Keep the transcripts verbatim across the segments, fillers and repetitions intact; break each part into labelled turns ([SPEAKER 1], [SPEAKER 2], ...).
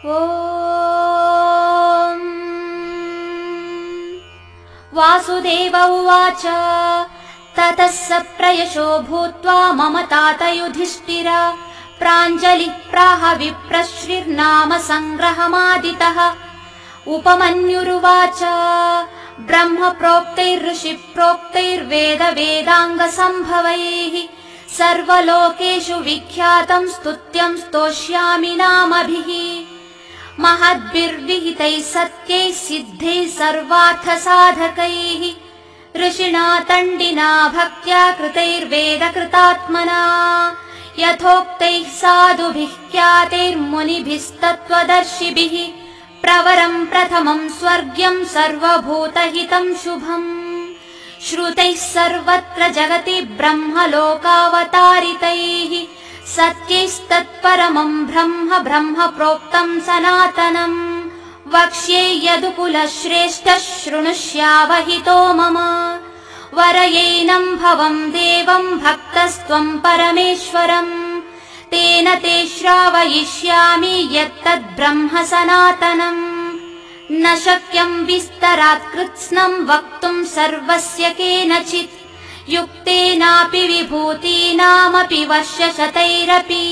[SPEAKER 1] ॐ वासुदेव उवाच ततः स प्रयशो भूत्वा मम तात युधिष्ठिर प्राञ्जलिः प्राह विप्रश्रिर्नाम सङ्ग्रहमादितः उपमन्युरुवाच ब्रह्म प्रोक्तैर्ऋषि प्रोक्तैर्वेद वेदाङ्गसम्भवैः सर्वलोकेषु विख्यातं स्तुत्यं स्तोष्यामि नामभिः महद्भिर्विहितैः सत्यैः सिद्धैः सर्वार्थसाधकैः ऋषिणा तण्डिना भक्त्या कृतैर्वेदकृतात्मना यथोक्तैः साधुभिः ख्यातैर्मुनिभिस्तत्त्वदर्शिभिः प्रवरं प्रथमं स्वर्ग्यं सर्वभूतहितं शुभम् श्रुतैः सर्वत्र जगति ब्रह्मलोकावतारितैः सत्यैस्तत्परमं ब्रह्म ब्रह्म प्रोक्तं सनातनम् वक्ष्ये यदुकुलश्रेष्ठः शृणुष्यावहितो मम वरयैनं भवं देवं भक्तस्त्वं परमेश्वरम् तेन ते श्रावयिष्यामि यत्तद्ब्रह्म सनातनम् न शक्यं विस्तरात् कृत्स्नं वक्तुं सर्वस्य केनचित् युक्तेनापि विभूतीनामपि वर्षशतैरपि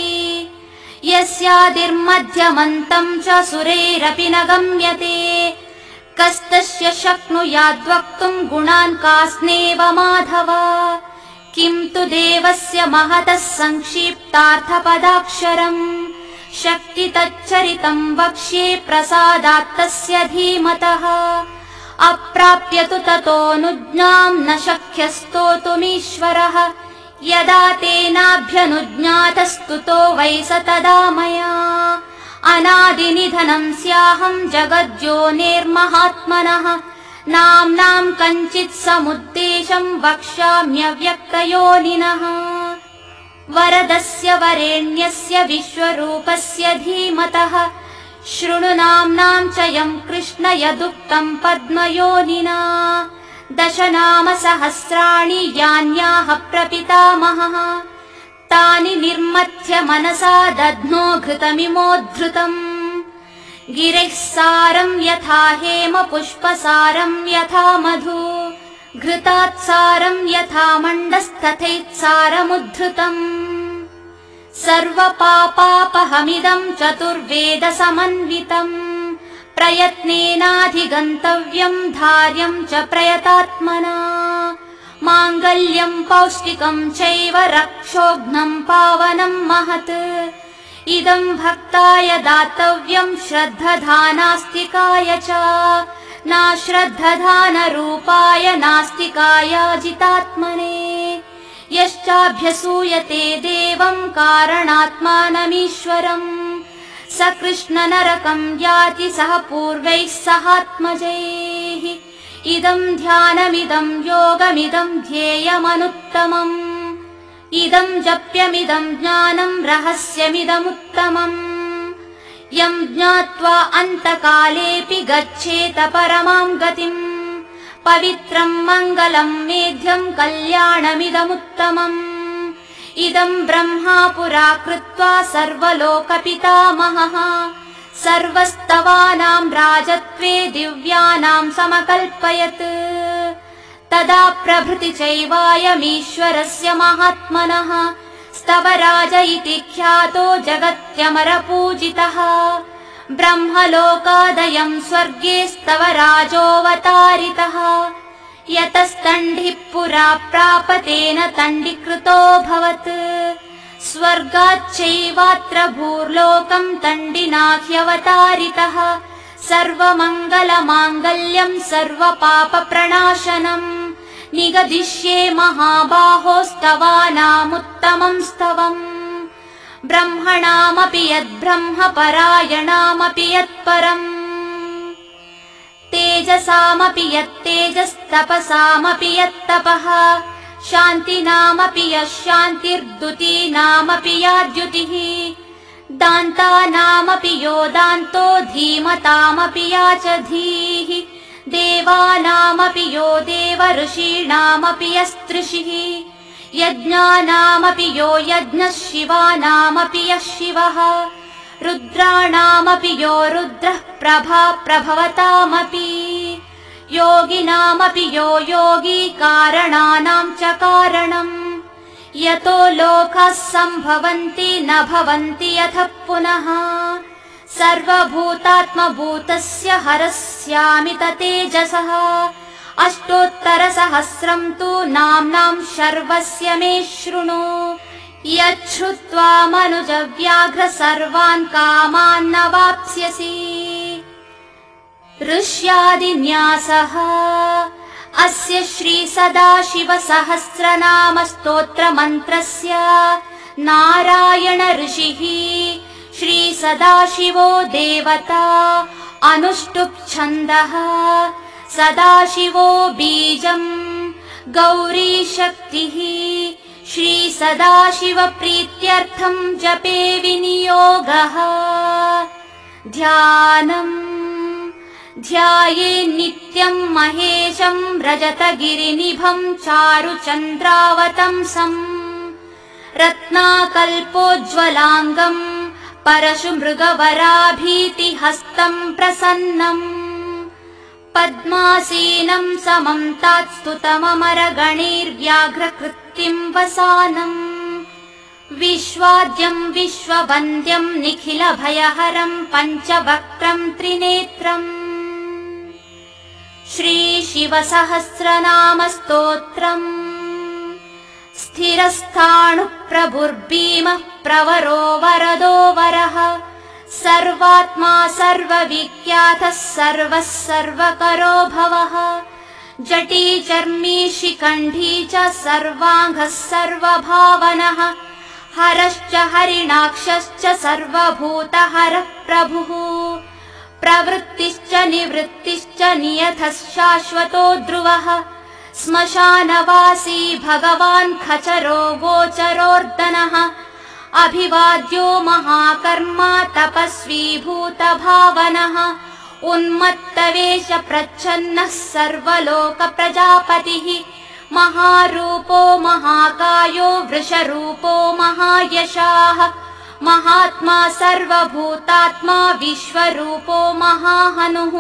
[SPEAKER 1] यस्यादिर्मध्यमन्तं च सुरैरपि न गम्यते कस्तस्य शक्नुयाद्वक्तुं गुणान् कास्नेव माधव किं तु देवस्य महतः संक्षिप्तार्थपदाक्षरम् शक्ति तच्चरितं वक्ष्ये प्रसादात् तस्य धीमतः अप्राप्य तु ततोऽनुज्ञां न शक्यस्तोतुमीश्वरः यदा तेनाभ्यनुज्ञातस्तुतो वै स तदा मया अनादिनिधनं स्याहं जगद्योनिर्महात्मनः नाम्नां कञ्चित् समुद्देशं वक्ष्याम्यव्यक्तयोनिनः वरदस्य वरेण्यस्य विश्वरूपस्य धीमतः शृणु नाम्नां च यं कृष्ण यदुक्तं पद्मयोनिना दश नाम सहस्राणि यान्याः प्रपितामहः तानि निर्मथ्य मनसा दध्नो घृतमिमोद्धृतम् गिरेः सारं यथा हेम पुष्पसारं यथा मधु घृतात्सारं यथा मण्डस्तथैत्सारमुद्धृतम् सर्वपापापहमिदं चतुर्वेदसमन्वितम् प्रयत्नेनाधिगन्तव्यं धार्यं च प्रयतात्मना माङ्गल्यं पौष्टिकं चैव रक्षोघ्नं पावनं महत् इदं भक्ताय दातव्यं श्रद्धधानास्तिकाय च नाश्रद्धधानरूपाय नास्तिकायाजितात्मने यश्चाभ्यसूयते देवं कारणात्मानमीश्वरम् स कृष्ण नरकं याति सह पूर्वैः सहात्मजैः इदं ध्यानमिदं योगमिदं ध्येयमनुत्तमम् इदं जप्यमिदं ज्ञानं रहस्यमिदमुत्तमम् यं ज्ञात्वा अन्तकालेऽपि गच्छेत परमां गतिम् पवित्रं मङ्गलं मेध्यं कल्याणमिदमुत्तमम् इदं ब्रह्मा पुरा कृत्वा सर्वलोकपितामहः सर्वस्तवानां राजत्वे दिव्यानां समकल्पयत् तदा प्रभृति चैवायमीश्वरस्य महात्मनः स्तवराज इति ख्यातो जगत्यमरपूजितः ब्रह्मलोकादयं स्वर्गे स्तवराजोऽवतारितः यतस्तण्डिः पुरा प्रापतेन तण्डीकृतोऽभवत् स्वर्गाच्चैवात्र भूर्लोकं तण्डिना ह्यवतारितः सर्वमङ्गलमाङ्गल्यं सर्वपापप्रणाशनम् निगदिष्ये महाबाहोस्तवानामुत्तमं स्तवम् ब्रह्मणामपि यद्ब्रह्म परायणामपि यत्परम् तेजसामपि यत्तेजस्तपसामपि यत्तपः शान्तिनामपि यशान्तिर्द्युतीनामपि या द्युतिः दान्तानामपि यो दान्तो धीमतामपि या च धीः देवानामपि यो देव ऋषीणामपि यस्त्रिषिः यज्ञानामपि यो यज्ञः शिवानामपि यः शिवः रुद्राणामपि यो रुद्रः प्रभा प्रभवतामपि योगिनामपि यो योगी कारणानां च कारणम् यतो लोकाः सम्भवन्ति न भवन्ति यतः पुनः सर्वभूतात्मभूतस्य हरस्यामि तेजसः अष्टोत्तरसहस्रं तु नाम्नां शर्वस्य मे शृणु यच्छ्रुत्वा मनुजव्याघ्र सर्वान् कामान् न वाप्स्यसि ऋष्यादिन्यासः अस्य श्री सदाशिवसहस्रनाम स्तोत्रमन्त्रस्य नारायण ऋषिः श्री सदाशिवो देवता अनुष्टुप् छन्दः सदाशिवो बीजम् गौरी शक्तिः श्री सदाशिव प्रीत्यर्थं जपे विनियोगः ध्यानम् ध्याये नित्यं महेशं रजतगिरिनिभं चारुचन्द्रावतंसम् रत्नाकल्पोज्ज्वलाङ्गं परशुमृगवराभीतिहस्तं प्रसन्नम् पद्मासीनं समं तात्स्तुतममरगणैर्व्याघ्रकृत्तिं वसानम् विश्वाद्यं विश्ववन्द्यं निखिलभयहरं पञ्चवक्त्रं त्रिनेत्रम् श्री शिवसहस्रनाम स्तोत्रम् स्थिरस्थाणुः प्रभुर्भीमः प्रवरो वरदो वरः सर्वात्मा सर्वविख्यातः सर्वः सर्वकरो भवः जटी चर्मी शिखण्डी च सर्वाङ्गः सर्वभावनः हरश्च हरिणाक्षश्च सर्वभूतहरः प्रभुः प्रवृत्तिश्च निवृत्तिश्च नियतः शाश्वतो ध्रुवः श्मशानवासी भगवान् खचरो गोचरोर्दनः अभिवाद्यो महाकर्मा तपस्वी भूतभावनः उन्मत्तवेष प्रच्छन्नः सर्वलोकप्रजापतिः महारूपो महाकायो वृषरूपो महायशाः महात्मा सर्वभूतात्मा विश्वरूपो महाहनुः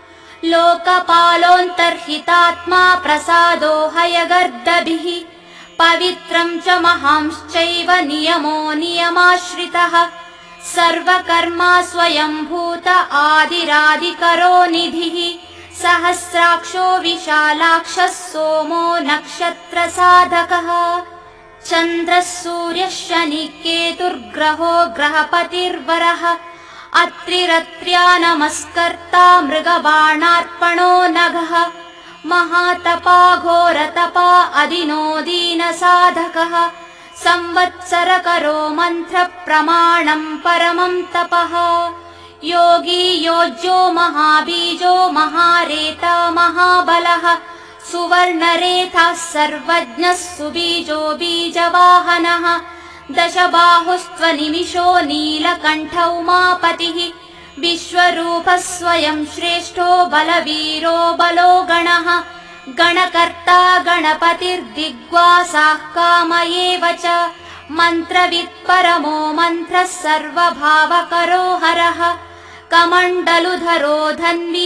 [SPEAKER 1] लोकपालोऽन्तर्हितात्मा प्रसादो हयगर्दभिः पवित्रं च महांश्चैव नियमो नियमाश्रितः सर्वकर्मा स्वयंभूत आदिरादिकरो निधिः सहस्राक्षो विशालाक्षः सोमो नक्षत्रसाधकः चन्द्रः सूर्यः शनिः केतुर्ग्रहो ग्रहपतिर्वरः अत्रिरत्र्या नमस्कर्ता मृगबाणार्पणो नघः महातपा घोरतपा अदिनो दीनसाधकः संवत्सरकरो मन्त्रप्रमाणं परमं तपः योगी योज्यो महाबीजो महारेता महाबलः सुवर्णरेथः सर्वज्ञः सुबीजो बीजवाहनः दशबाहुस्त्वनिमिषो नीलकण्ठौ उमापतिः विश्वरूपः स्वयं श्रेष्ठो बलवीरो बलो गणः गणकर्ता गणपतिर्दिग्वासाः काम एव च मन्त्रवित् परमो मन्त्रः सर्वभावकरो हरः कमण्डलुधरो धन्वी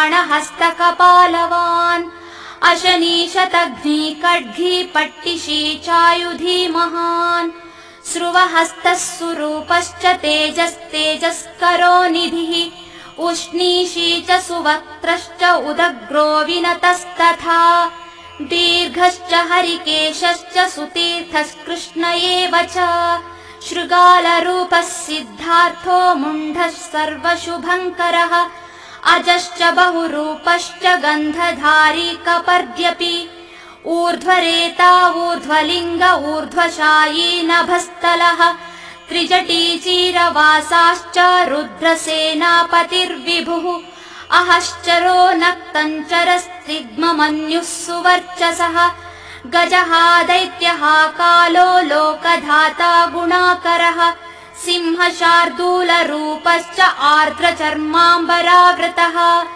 [SPEAKER 1] बाणहस्तकपालवान् अशनीशतघ्नी खड्गी पट्टिशी चायुधी महान् स्रुवहस्तः सुरूपश्च तेजस्तेजस्करो निधिः उष्णीषी च सुवक्त्रश्च उदग्रो विनतस्तथा दीर्घश्च हरिकेशश्च सुतीर्थस्कृष्ण एव च शृगालरूपः सिद्धार्थो मुण्डः सर्वशुभङ्करः अजश्च बहुरूपश्च गन्धधारी कपर्द्यपि ऊर्ध्वरेता ऊर्ध्वलिङ्ग ऊर्ध्वशायी नभस्थलः त्रिजटी चीरवासाश्च रुद्रसेनापतिर्विभुः अहश्चरो नक्तञ्चरस्तिग्ममन्युः सुवर्चसः गजः दैत्यः कालो लोकधाता गुणाकरः सिंहशार्दूलरूपश्च आर्द्रचर्माम्बरावृतः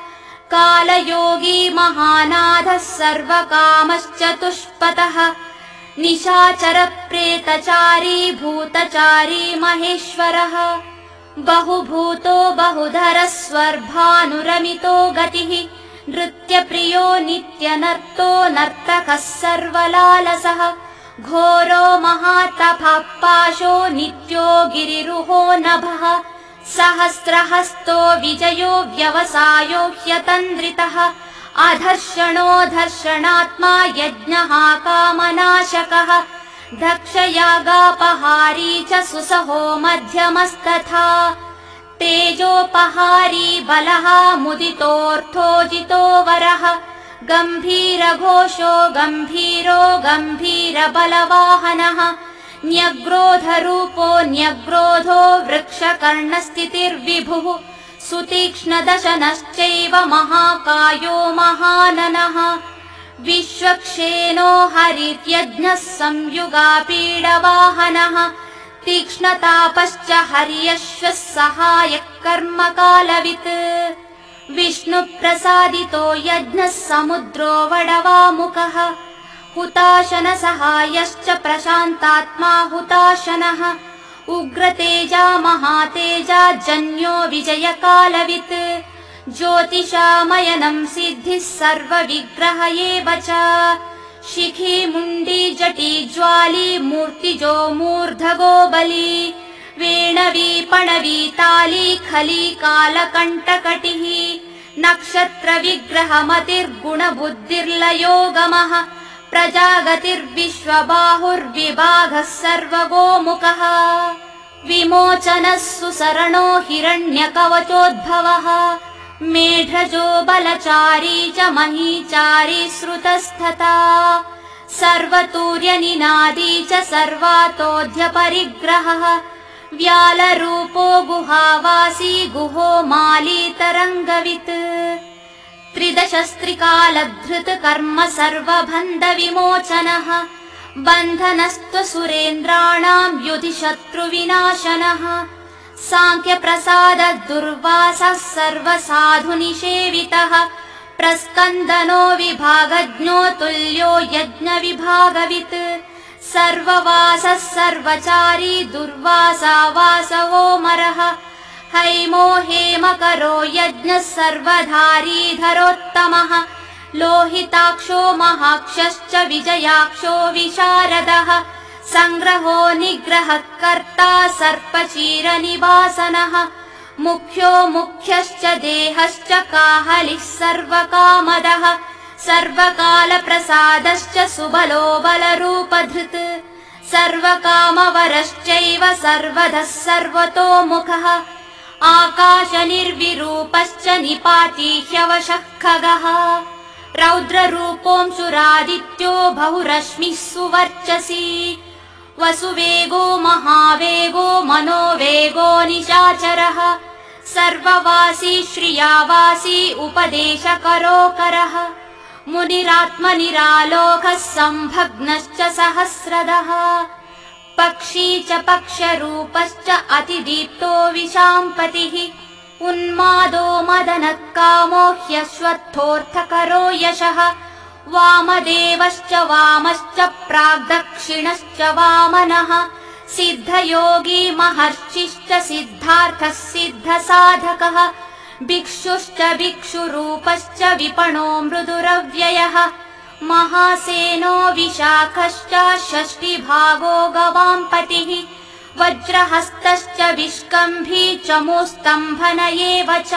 [SPEAKER 1] कालयोगी महानाथः सर्वकामश्चतुष्पथः निशाचर प्रेतचारी भूतचारी महेश्वरः बहुभूतो बहुधरस्वर्भानुरमितो गतिः नृत्यप्रियो नित्यनर्तो नर्तकः सर्वलालसः घोरो महातपः पाशो नित्यो गिरिरुहो नभः सहस्रहस्तो विजयो व्यवसायो ह्यतन्द्रितः अधर्षणो धर्षणात्मा यज्ञः कामनाशकः दक्षयागापहारी च सुसहो मध्यमस्तथा तेजोपहारी बलः मुदितोऽर्थोजितो वरः गम्भीरघोषो गम्भीरो गम्भीरबलवाहनः न्यग्रोधरूपो न्यग्रोधो वृक्षकर्णस्थितिर्विभुः सुतीक्ष्णदशनश्चैव महाकायो महाननः विश्वक्षेनो हरिर्यज्ञः संयुगापीडवाहनः तीक्ष्णतापश्च हर्यश्वः सहायः कर्मकालवित् विष्णुप्रसादितो यज्ञः समुद्रो वडवामुखः हुताशनसहायश्च प्रशान्तात्मा हुताशनः उग्रतेजा महातेजा जन्यो विजयकालवित् ज्योतिषामयनं सिद्धिः सर्वविग्रह एव च शिखी मुण्डी जटी ज्वाली मूर्तिजो मूर्धगो बली वेणवी पणवी ताली खली कालकण्टकटिः नक्षत्रविग्रहमतिर्गुणबुद्धिर्लयोगमः प्रजागतिर्विश्वबाहुर्विभागः सर्वगोमुखः विमोचनः सुसरणो हिरण्यकवचोद्भवः मेढ्रजो बलचारी च महीचारी श्रुतस्तथा सर्वतूर्यनिनादी च सर्वातोऽध्यपरिग्रहः व्यालरूपो गुहावासी गुहो मालीतरङ्गवित् त्रिदशस्त्रिकालधृत कर्म सर्वबन्धविमोचनः बन्धनस्त्वसुरेन्द्राणाम् युधि शत्रुविनाशनः साङ्ख्यप्रसाद दुर्वासः सर्वसाधुनिषेवितः प्रस्कन्दनो विभागज्ञो तुल्यो यज्ञविभागवित् सर्ववासः सर्वचारी दुर्वासा वासवो मरः हैमो हेमकरो यज्ञः सर्वधारीधरोत्तमः लोहिताक्षो महाक्षश्च विजयाक्षो विशारदः संग्रहो निग्रहः कर्ता सर्पचीरनिवासनः मुख्यो मुख्यश्च देहश्च काहलिः सर्वकामदः सर्वकालप्रसादश्च सुबलो बलरूपधृत् सर्वकामवरश्चैव सर्वधः सर्वतोमुखः आकाशनिर्विरूपश्च निपाती ह्यवशः खगः रौद्ररूपोऽंशुरादित्यो बहुरश्मिः सुवर्चसी वसुवेगो महावेगो मनोवेगो निशाचरः सर्ववासी श्रियावासी उपदेशकरोकरः मुनिरात्मनिरालोकः संभग्नश्च सहस्रदः पक्षी च पक्षरूपश्च अतिदीप्तो विशाम्पतिः उन्मादो मदनः कामो ह्यश्वत्थोऽर्थकरो यशः वामदेवश्च वामश्च प्राग्दक्षिणश्च वामनः सिद्धयोगी महर्षिश्च सिद्धार्थः सिद्धसाधकः भिक्षुश्च भिक्षुरूपश्च विपणो मृदुरव्ययः महासेनो विशाखश्च षष्टिभागो गवाम्पतिः वज्रहस्तश्च विष्कम्भी चमूस्तम्भन एव च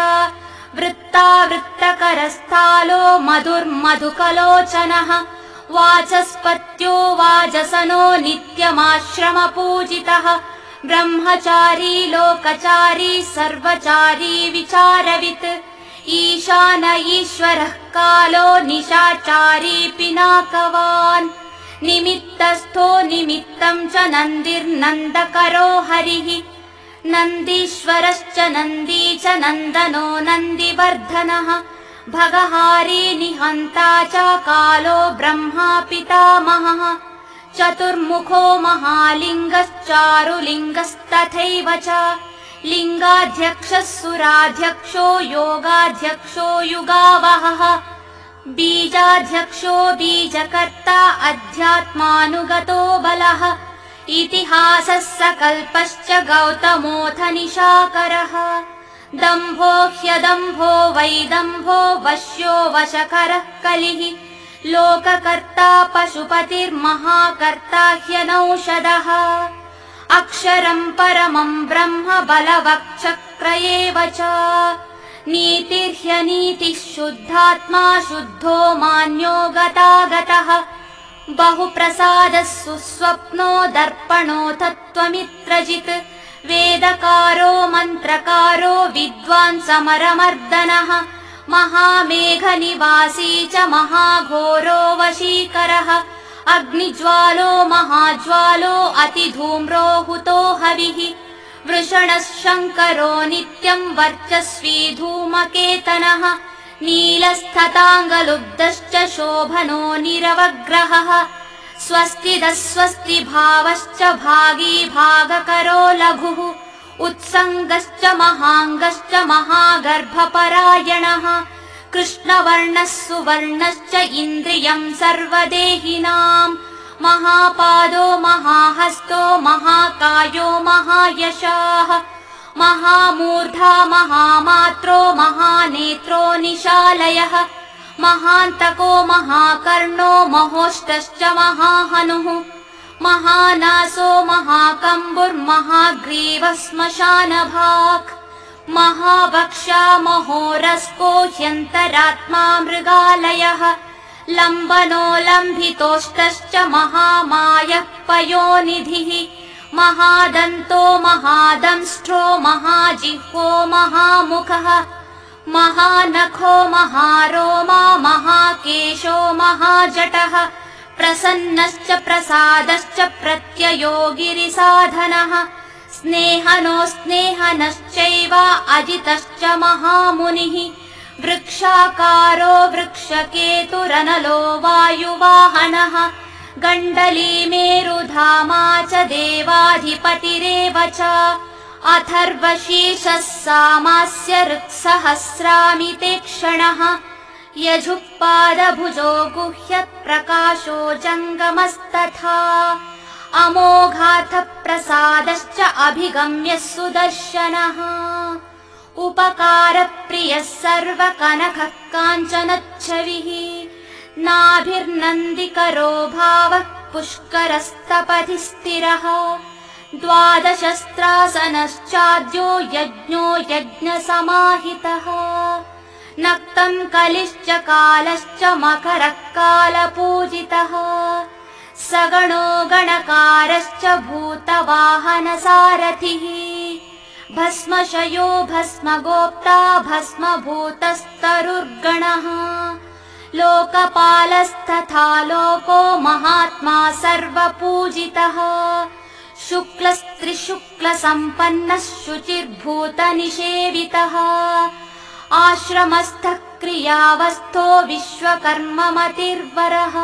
[SPEAKER 1] वृत्तावृत्तकरस्थालो मधुर्मधुकलोचनः वाचस्पत्यो वाजसनो नित्यमाश्रमपूजितः ब्रह्मचारी लोकचारी सर्वचारी विचारवित् ईशान ईश्वरः कालो निशाचारी पिनाकवान् निमित्तस्थो निमित्तं च नन्दिर्नन्दकरो हरिः नन्दीश्वरश्च नन्दी च नन्दनो नन्दिवर्धनः भगहारी निहन्ता च कालो ब्रह्मा पितामहः चतुर्मुखो महालिङ्गश्चारुलिङ्गस्तथैव च लिङ्गाध्यक्षः सुराध्यक्षो योगाध्यक्षो युगावहः बीजाध्यक्षो बीजकर्ता अध्यात्मानुगतो बलः इतिहासः सकल्पश्च गौतमोऽथ निशाकरः दम्भो ह्यदम्भो वैदम्भो वश्यो वशकरः कलिः लोककर्ता पशुपतिर्महाकर्ता ह्यनौषधः अक्षरम् परमम् ब्रह्म बलवक्चक्र एव च नीतिर्ह्यनीतिः शुद्धात्मा शुद्धो मान्यो गतागतः बहुप्रसादः सुस्वप्नो दर्पणो तत्त्वमित्रजित् वेदकारो मन्त्रकारो विद्वान् समरमर्दनः महामेघनिवासी च महाघोरो वशीकरः अग्निज्वालो महाज्वालो अतिधूम्रो हुतो हविः वृषणः शङ्करो नित्यम् वर्चस्वी धूमकेतनः नीलस्थताङ्गलुब्धश्च शोभनो निरवग्रहः स्वस्तिदः स्वस्ति भावश्च भागी भागकरो लघुः उत्सङ्गश्च महाङ्गश्च महागर्भपरायणः कृष्णवर्णः सुवर्णश्च इन्द्रियम् सर्वदेहिनाम् महापादो महाहस्तो महाकायो महायशाः महामूर्धा महामात्रो महानेत्रो निशालयः महान्तको महाकर्णो महोष्टश्च महाहनुः महानासो महाकम्बुर्महाग्रीवः श्मशानभाक् महावक्षा महोरस्को ह्यन्तरात्मा मृगालयः लम्बनो लम्भितोष्टश्च महामायः पयोनिधिः महादन्तो महादंष्ट्रो महाजिह्वो महामुखः महानखो महारोमा महाकेशो महाजटः प्रसन्नश्च प्रसादश्च प्रत्ययो गिरिसाधनः स्नेहनो स्नेहनश्चैव अजितश्च महामुनिः वृक्षाकारो वृक्षकेतुरनलो वायुवाहनः गण्डली मेरुधामा च देवाधिपतिरेव च अथर्वशीर्षः सामास्य ऋक्सहस्रामिते क्षणः यजुःपादभुजो गुह्यत्प्रकाशो जङ्गमस्तथा अमोघार्थः प्रसादश्च अभिगम्यः सुदर्शनः उपकारप्रियः सर्वकनकः काञ्चनच्छविः नाभिर्नन्दिकरो भावः पुष्करस्तपथि स्थिरः द्वादशस्त्रासनश्चाद्यो यज्ञो यज्ञसमाहितः नक्तम् कलिश्च कालश्च मकरः कालपूजितः सगणो गणकारश्च भूतवाहनसारथिः भस्मशयो भस्मगोप्ता भस्मभूतस्तरुर्गणः लोकपालस्तथा लोको महात्मा सर्वपूजितः शुक्लस्त्रिशुक्लसम्पन्नः शुचिर्भूतनिषेवितः आश्रमस्थः क्रियावस्थो विश्वकर्ममतिर्वरः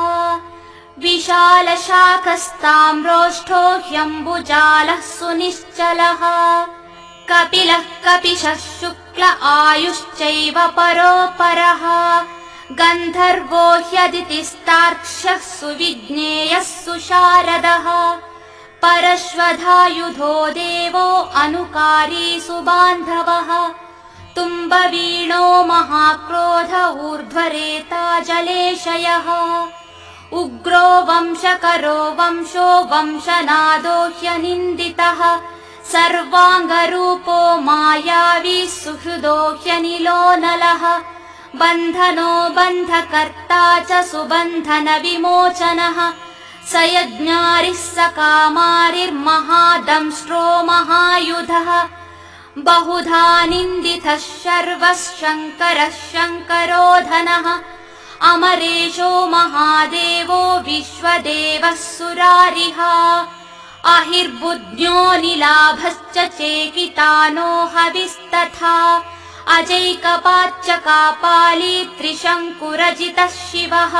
[SPEAKER 1] विशालशाखस्ताम्रोष्ठो ह्यम्बुजालः सुनिश्चलः कपिलः कपिशः शुक्ल आयुश्चैव परोपरः गन्धर्वो ह्यदितिस्तार्क्ष्यः सुविज्ञेयः सुशारदः परश्वधायुधो देवो अनुकारी सुबान्धवः तुम्बवीणो महाक्रोध ऊर्ध्वरेता जलेशयः उग्रो वंशकरो वंशो वंशनादो ह्यनिन्दितः सर्वाङ्गरूपो मायावी सुहृदो ह्यनिलो नलः बन्धनो बन्धकर्ता च सुबन्धनविमोचनः स यज्ञारिः स कामारिर्महादंष्ट्रो महायुधः बहुधा निन्दितः शर्वः शङ्करः शङ्करोधनः अमरेशो महादेवो विश्वदेवः सुरारिः अहिर्बुद्ध्यो निलाभश्च चेकितानो हविस्तथा अजैकपाच्च कापाली त्रिशङ्कुरजितः शिवः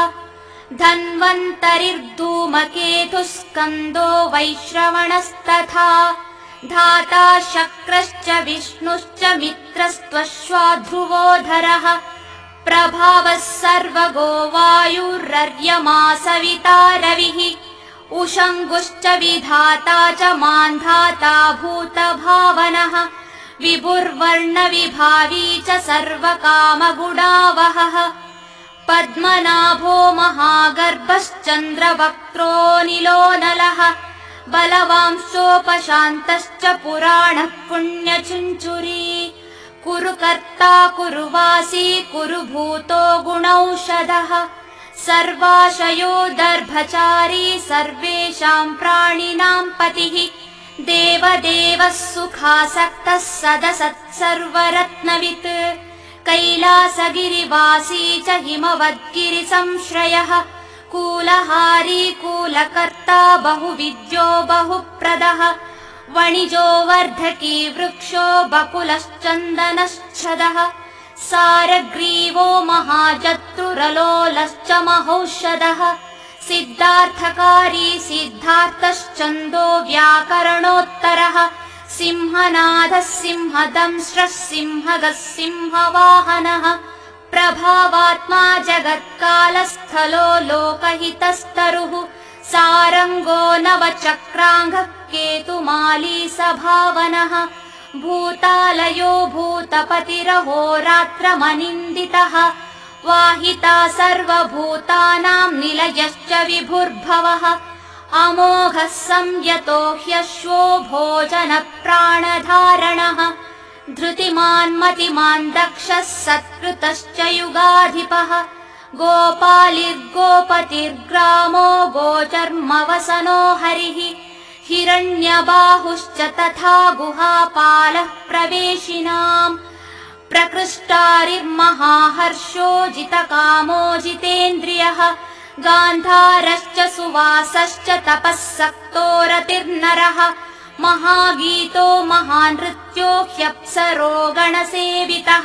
[SPEAKER 1] धन्वन्तरिर्धूमकेतुः स्कन्दो वैश्रवणस्तथा धाता शक्रश्च विष्णुश्च मित्रस्त्वश्वाध्रुवोधरः प्रभावः सर्वगो वायुरर्यमा सविता रविः उषङ्गुश्च विधाता च मान्धाता भूतभावनः विभुर्वर्णविभावी च सर्वकामगुणावहः पद्मनाभो महागर्भश्चन्द्रवक्त्रो नीलोनलः बलवांशोपशान्तश्च पुराणः पुण्यचुञ्चुरी कुरु कर्ता कुरु वासी कुरु भूतो गुणौषधः सर्वाशयो दर्भचारी सर्वेषाम् प्राणिनां पतिः देवदेवः सुखासक्तः सदसत्सर्वरत्नवित् कैलासगिरिवासी च हिमवद्गिरिसंश्रयः कूलहारी कूलकर्ता बहुविद्यो बहुप्रदः वणिजो वर्धकी वृक्षो बकुलश्चन्दनश्छदः सारग्रीवो महाजत्रुरलोलश्च महौषधः सिद्धार्थकारी सिद्धार्थश्चन्दो व्याकरणोत्तरः सिंहनादः सिंहदंष्ट्रः सिंहगः सिंहवाहनः प्रभावात्मा जगत्कालस्थलो लोकहितस्तरुः सारङ्गो नवचक्राङ्गः केतुमाली सभावनः भूतालयो भूतपतिरहोरात्रमनिन्दितः वाहिता सर्वभूतानां निलयश्च विभुर्भवः अमोघः संयतो ह्यश्वो भोजनप्राणधारणः धृतिमान् मतिमान् दक्षः सत्कृतश्च युगाधिपः गोपालिर्गोपतिर्ग्रामो गोचर्मवसनो हरिः हिरण्यबाहुश्च तथा गुहापालः प्रवेशिनाम् प्रकृष्टारिर्महाहर्षो जितकामो जितेन्द्रियः गान्धारश्च सुवासश्च तपःसक्तो रतिर्नरः महागीतो महानृत्यो ह्यप्सरो गणसेवितः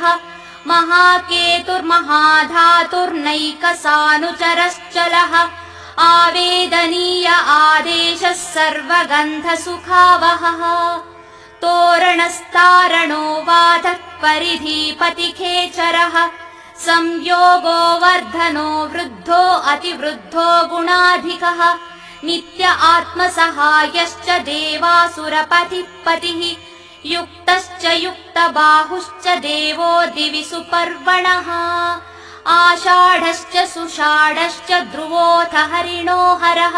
[SPEAKER 1] महाकेतुर्महाधातुर्नैकसानुचरश्चलः आवेदनीय आदेशः सर्वगन्धसुखावहः तोरणस्तारणो वातः परिधीपतिखेचरः संयोगो वर्धनो वृद्धो अतिवृद्धो गुणाधिकः नित्य आत्मसहायश्च देवासुरपतिः युक्तश्च युक्तबाहुश्च देवो दिवि सुपर्वणः आषाढश्च सुषाढश्च ध्रुवोऽथ हरिणो हरः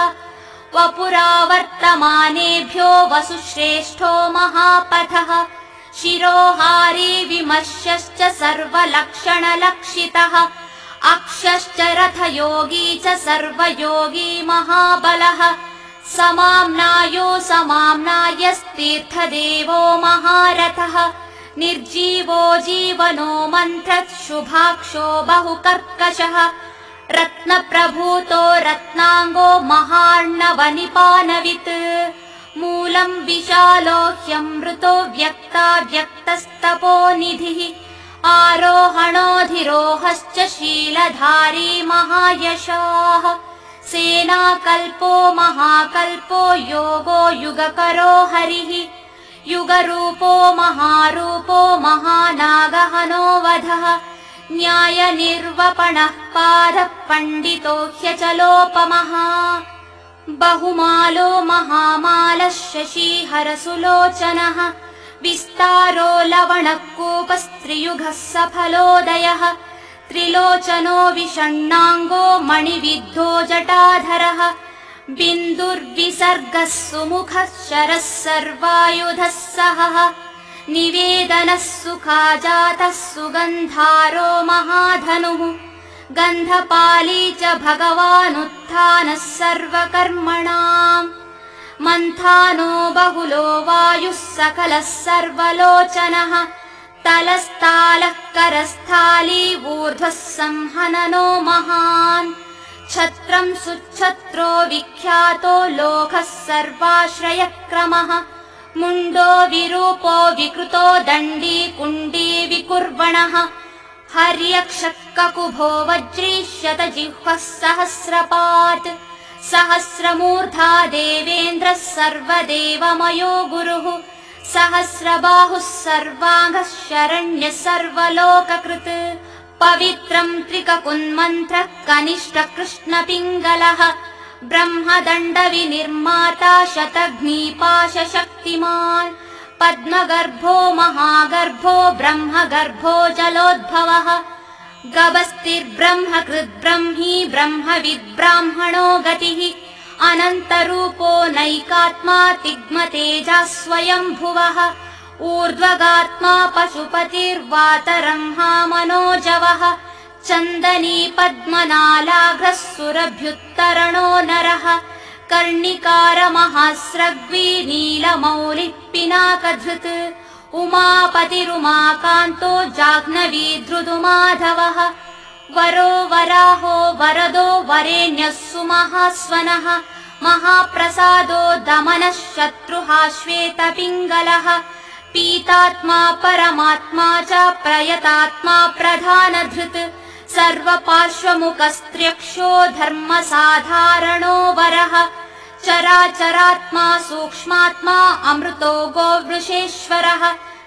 [SPEAKER 1] वपुरावर्तमानेभ्यो वसुश्रेष्ठो महापथः शिरोहारी विमर्शश्च सर्वलक्षणलक्षितः अक्षश्च रथयोगी च सर्वयोगी महाबलः समाम्नायो समाम्नायस्तीर्थदेवो महारथः निर्जीवो जीवनो मन्त्रः शुभाक्षो बहुकर्कशः रत्नप्रभूतो रत्नाङ्गो महार्णवनिपानवित् मूलं विशालो ह्यमृतो व्यक्ता व्यक्तस्तपोनिधिः आरोहणोऽधिरोहश्च शीलधारी महायशाः सेनाकल्पो महाकल्पो योगो युगकरो हरिः युगरूपो महारूपो महानागहनो वधः न्यायनिर्वपणः पादः पण्डितो ह्यचलोपमः बहुमालो महामालः शशीहरसुलोचनः विस्तारो लवणकूपस्त्रियुगः सफलोदयः त्रिलोचनो विषण्णाङ्गो मणिविद्धो जटाधरः बिन्दुर्विसर्गः सुमुखः शरः सर्वायुधः सहः निवेदनः सुखाजातः सुगन्धारो महाधनुः गन्धपाली च भगवानुत्थानः सर्वकर्मणाम् मन्थानो बहुलो वायुः सकलः सर्वलोचनः तलस्तालः करस्थाली ऊर्ध्वः संहननो महान् छत्रम् सुच्छत्रो विख्यातो लोकः सर्वाश्रयक्रमः मुण्डो विरूपो विकृतो दण्डी कुण्डी विकुर्वणः हर्यक्षककुभो वज्रीष्यत जिह्वः सहस्रपात् सहस्रमूर्धा देवेन्द्रः सर्वदेवमयो गुरुः सहस्रबाहुः सर्वाङ्गः शरण्यः सर्वलोककृत् पवित्रम् त्रिककुन्मन्त्रः कनिष्ठ कृष्णपिङ्गलः ब्रह्मदण्डविनिर्माता शतघ्नीपाशशक्तिमान् पद्मगर्भो महागर्भो ब्रह्मगर्भो जलोद्भवः गभस्तिर्ब्रह्म कृद्ब्रह्मी ब्रह्मविद्ब्राह्मणो गतिः अनन्तरूपो नैकात्मा तिग्मतेजः स्वयंभुवः ऊर्ध्वगात्मा पशुपतिर्वातरंहा मनोजवः चन्दनी पद्मनालाग्रः सुरभ्युत्तरणो नरः कर्णिकारमहास्रग्वी नीलमौलिः पिनाकधृत् उमापतिरुमाकान्तो जाह्नवी धृदुमाधवः वरो वराहो वरदो वरेण्यः सुमहास्वनः महाप्रसादो दमनः शत्रुः श्वेतपिङ्गलः पीतात्मा परमात्मा च प्रयतात्मा प्रधानधृत् सर्वपार्श्वमुखस्त्र्यक्षो धर्मसाधारणो वरः चराचरात्मा सूक्ष्मात्मा अमृतो गोवृषेश्वरः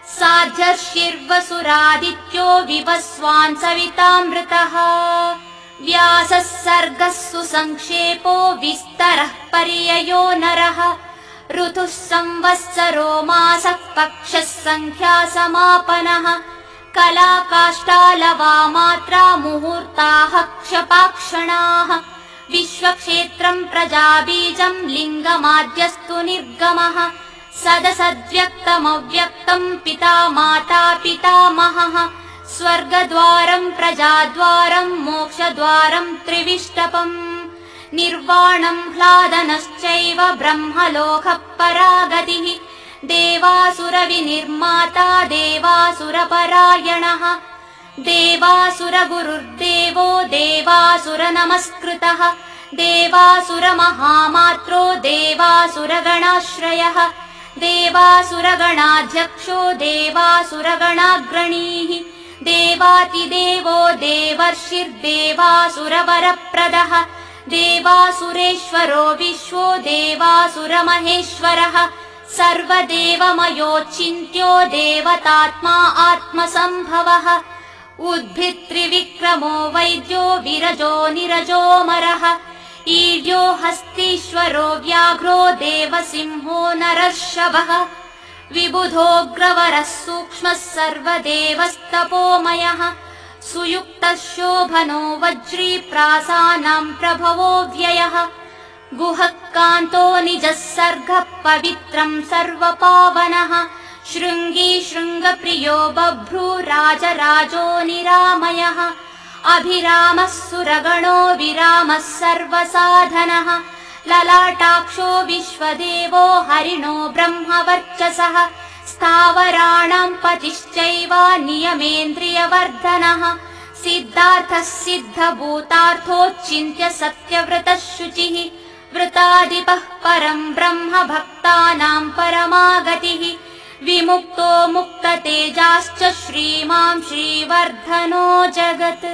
[SPEAKER 1] साध्यर्षिर्वसुरादित्यो विवस्वान् सवितामृतः व्यासः सर्गः सुसंक्षेपो विस्तरः पर्ययो नरः ऋतुः संवत्सरो मासः पक्षः संख्या समापनः कला काष्ठालवा मात्रा मुहूर्ताः क्षपाक्षणाः विश्वक्षेत्रम् प्रजाबीजम् लिङ्गमाद्यस्तु निर्गमः सदसद्व्यक्तमव्यक्तम् पिता माता पितामहः स्वर्गद्वारम् प्रजाद्वारम् मोक्षद्वारम् त्रिविष्टपम् निर्वाणम् ह्लादनश्चैव ब्रह्मलोकः परागतिः देवासुरविनिर्माता देवासुरपरायणः देवासुरगुरुर्देवो देवासुरनमस्कृतः देवासुरमहामात्रो देवासुरगणाश्रयः देवासुरगणाध्यक्षो देवासुरगणाग्रणीः देवातिदेवो देवर्षिर्देवासुरवरप्रदः देवासुरेश्वरो विश्वो देवासुरमहेश्वरः सर्वदेवमयोचिन्त्यो देवतात्मा आत्मसम्भवः उद्भित्रिविक्रमो वैद्यो विरजो निरजोऽमरः ईड्यो हस्तीश्वरो व्याघ्रो देवसिंहो नरर्षभः विबुधोऽग्रवरः सूक्ष्मः सर्वदेवस्तपोमयः सुयुक्तः शोभनो वज्री प्रासानाम् प्रभवो व्ययः गुहः कान्तो निजः सर्गः पवित्रम् सर्वपावनः शृङ्गी शृङ्गप्रियो बभ्रू राजराजो निरामयः अभिरामः सुरगणो विरामः सर्वसाधनः ललाटाक्षो विश्वदेवो हरिणो ब्रह्मवर्चसः स्थावराणाम् पतिश्चैव नियमेन्द्रियवर्धनः सिद्धार्थः सिद्धभूतार्थोच्चिन्त्य सत्यव्रतः शुचिः वृतादिपः परम् ब्रह्म भक्तानाम् परमागतिः विमुक्तो मुक्ततेजाश्च श्रीमान् श्रीवर्धनो जगत्।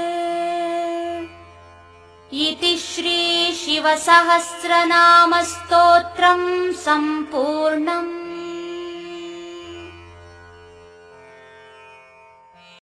[SPEAKER 1] इति श्री शिवसहस्रनामस्तोत्रम् सम्पूर्णम्।